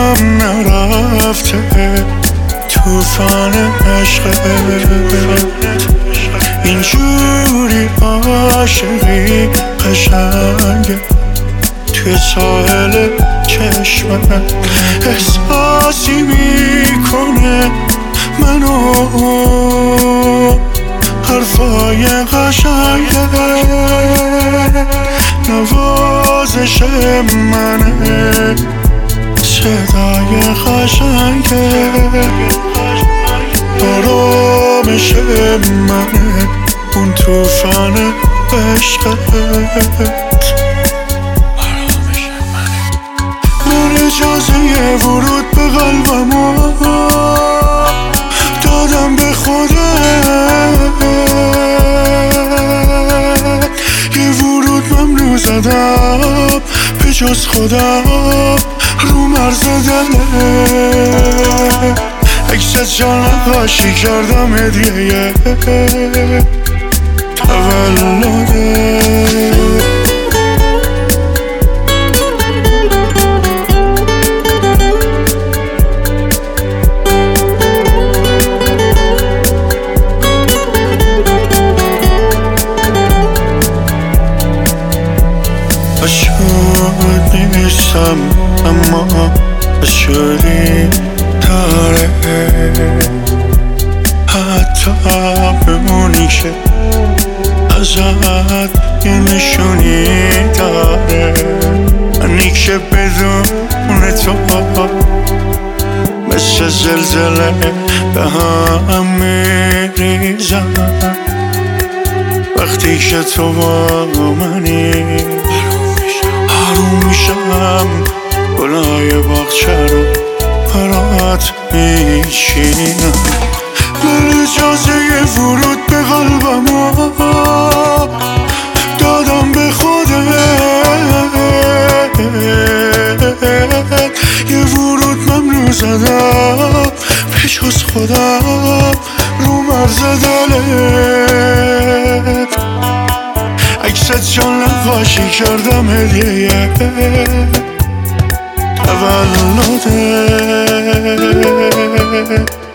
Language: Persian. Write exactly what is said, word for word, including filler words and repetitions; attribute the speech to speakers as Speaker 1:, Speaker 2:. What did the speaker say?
Speaker 1: یادم نرفته توفان عشقت، اینجوری عاشقی قشنگه توی ساحل چشمت، احساسی میکنه منو حرفای قشنگه، نوازش منه صدای قشنگه، آرامش منه اون توفان عشقت. من اجازه ورود به قلبمو دادم به خودت، یه ورود ممنوع زدم به جز خودم رو مرز دلت، عکست جان نقاشی کردم هدیه تولدت. عاشق نیستم اما عاشقی داره، حتی بمونی که ازت یه نشونی داره، منی که بدون تو مثل زلزله به هم میریزم، وقتی که تو با منی آروم میشم، گلای باغچه رو برات میچینم. من اجازه ورود به قلبمو دادم به خودت، یه ورود ممنوع زدم به جز خودم رو مرز دلت، عکست جان نقاشی کردم هدیه تولدت.